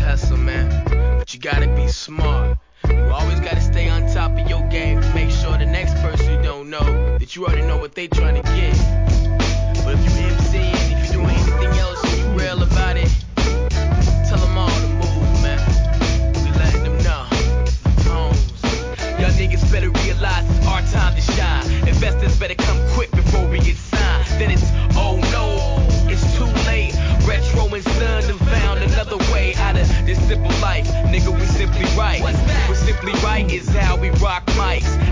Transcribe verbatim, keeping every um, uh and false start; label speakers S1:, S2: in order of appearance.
S1: hustle, man. But you gotta be smart. You always gotta stay on top of your game to make sure the next person you don't know that you already know what they trying to get. But if you MCing, if you doing anything else and you real about it, tell them all to move, man. We letting them know. Homes. Y'all niggas better realize it's our time to shine. Investors better come quick before we get signed. Then it's, oh no, it's too late. Retro and Son done found another way out of this simple life. Nigga, we simply right. We're simply right is how we rock mics.